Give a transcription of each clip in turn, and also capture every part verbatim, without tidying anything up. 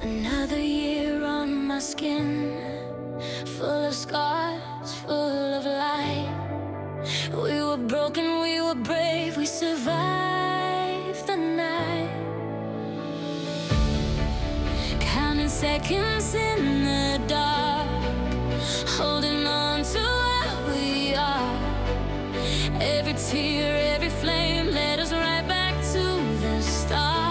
Another year on my skin, full of scars, full of light. We were broken, we were brave, we survived the night. Counting seconds in the dark, holding on to where we are. Every tear, every flame led us right back to the start.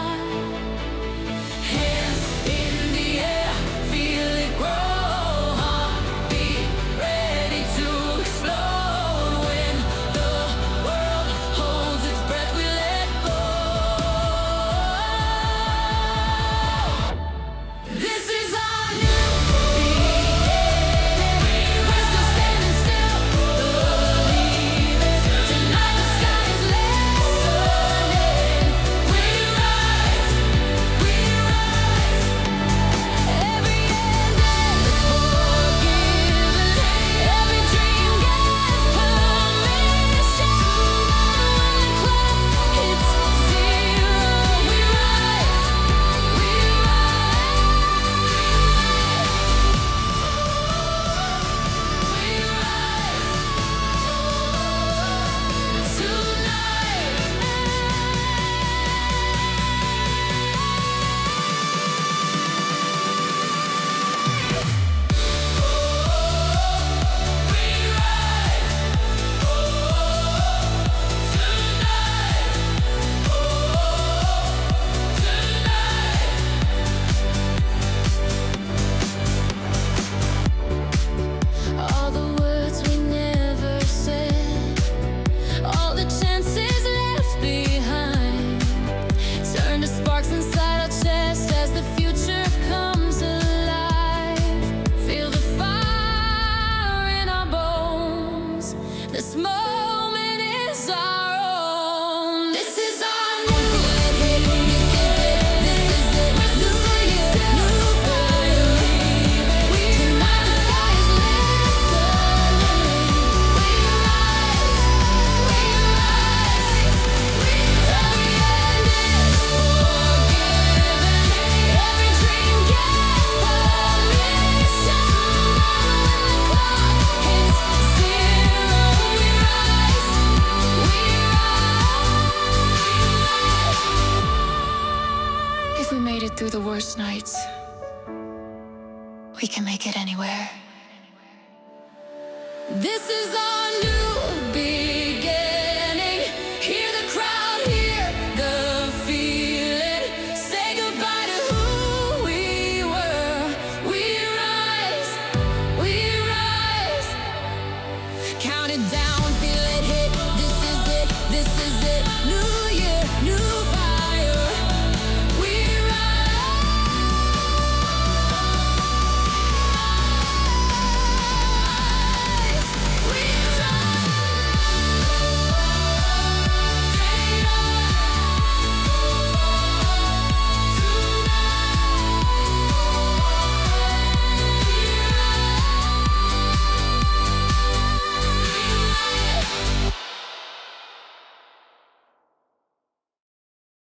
This moment is our own. This is our new day. This is it. New year, new fire. Tonight the sky is listening. We rise, we rise, we rise. Every dream gets permission. When the clock hits zero. If we made it through the worst nights, we can make it anywhere. This is our new beginning.